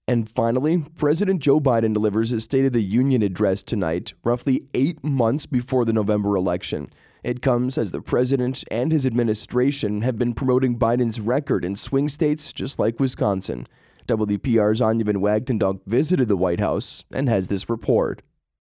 And finally, President Joe Biden delivers his State of the Union address tonight, roughly 8 months before the November election. It comes as the president and his administration have been promoting Biden's record in swing states just like Wisconsin. WPR's Anya Van Wagtendonk visited the White House and has this report.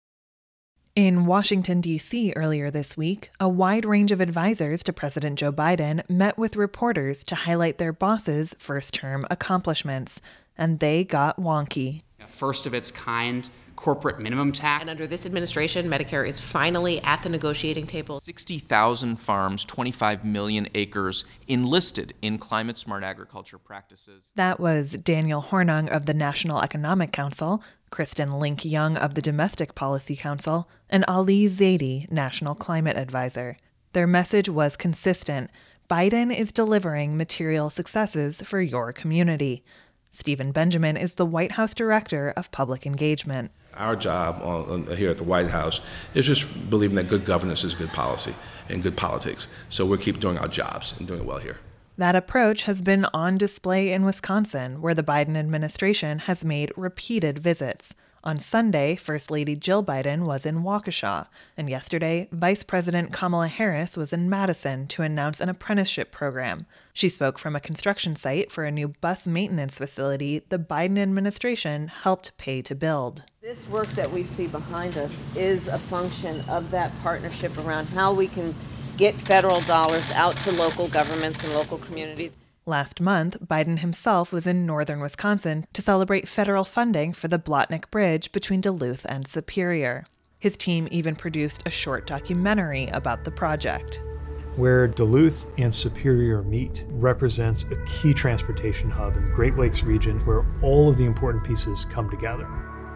In Washington, D.C. earlier this week, a wide range of advisors to President Joe Biden met with reporters to highlight their boss's first-term accomplishments, and they got wonky. A first-of-its-kind corporate minimum tax. And under this administration, Medicare is finally at the negotiating table. 60,000 farms, 25 million acres enlisted in climate-smart agriculture practices. That was Daniel Hornung of the National Economic Council, Kristen Link-Young of the Domestic Policy Council, and Ali Zaidi, National Climate Advisor. Their message was consistent. Biden is delivering material successes for your community. Stephen Benjamin is the White House Director of Public Engagement. Our job here at the White House is just believing that good governance is good policy and good politics. So we'll keep doing our jobs and doing it well here. That approach has been on display in Wisconsin, where the Biden administration has made repeated visits. On Sunday, First Lady Jill Biden was in Waukesha, and yesterday, Vice President Kamala Harris was in Madison to announce an apprenticeship program. She spoke from a construction site for a new bus maintenance facility the Biden administration helped pay to build. This work that we see behind us is a function of that partnership around how we can get federal dollars out to local governments and local communities. Last month, Biden himself was in northern Wisconsin to celebrate federal funding for the Blotnick Bridge between Duluth and Superior. His team even produced a short documentary about the project. Where Duluth and Superior meet represents a key transportation hub in the Great Lakes region where all of the important pieces come together.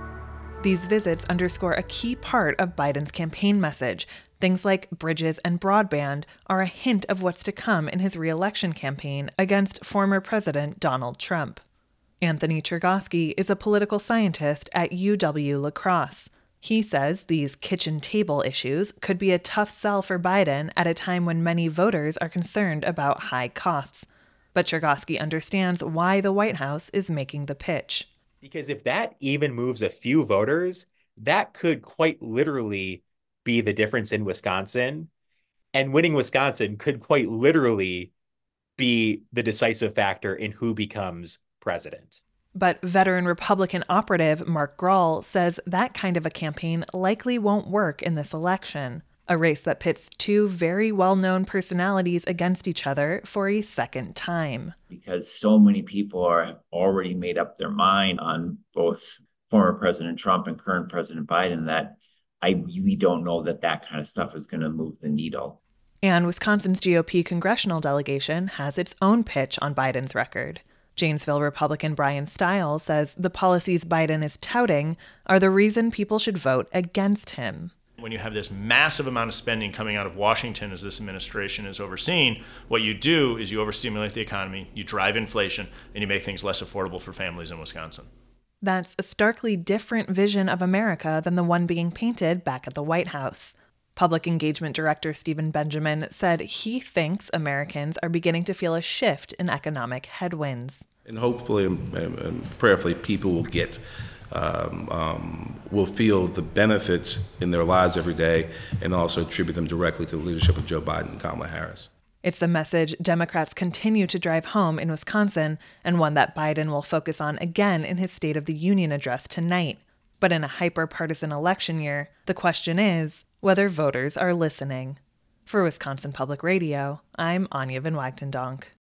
These visits underscore a key part of Biden's campaign message. Things like bridges and broadband are a hint of what's to come in his re-election campaign against former President Donald Trump. Anthony Chergosky is a political scientist at UW-La Crosse. He says these kitchen table issues could be a tough sell for Biden at a time when many voters are concerned about high costs. But Chergosky understands why the White House is making the pitch. Because if that even moves a few voters, that could quite literally be the difference in Wisconsin. And winning Wisconsin could quite literally be the decisive factor in who becomes president. But veteran Republican operative Mark Grahl says that kind of a campaign likely won't work in this election, a race that pits two very well-known personalities against each other for a second time. Because so many people are already made up their mind on both former President Trump and current President Biden that I really don't know that kind of stuff is going to move the needle. And Wisconsin's GOP congressional delegation has its own pitch on Biden's record. Janesville Republican Brian Stiles says the policies Biden is touting are the reason people should vote against him. When you have this massive amount of spending coming out of Washington as this administration is overseeing, what you do is you overstimulate the economy, you drive inflation, and you make things less affordable for families in Wisconsin. That's a starkly different vision of America than the one being painted back at the White House. Public Engagement Director Stephen Benjamin said he thinks Americans are beginning to feel a shift in economic headwinds. And hopefully and prayerfully, people will will feel the benefits in their lives every day and also attribute them directly to the leadership of Joe Biden and Kamala Harris. It's a message Democrats continue to drive home in Wisconsin, and one that Biden will focus on again in his State of the Union address tonight. But in a hyper-partisan election year, the question is whether voters are listening. For Wisconsin Public Radio, I'm Anya Van Wagtendonk.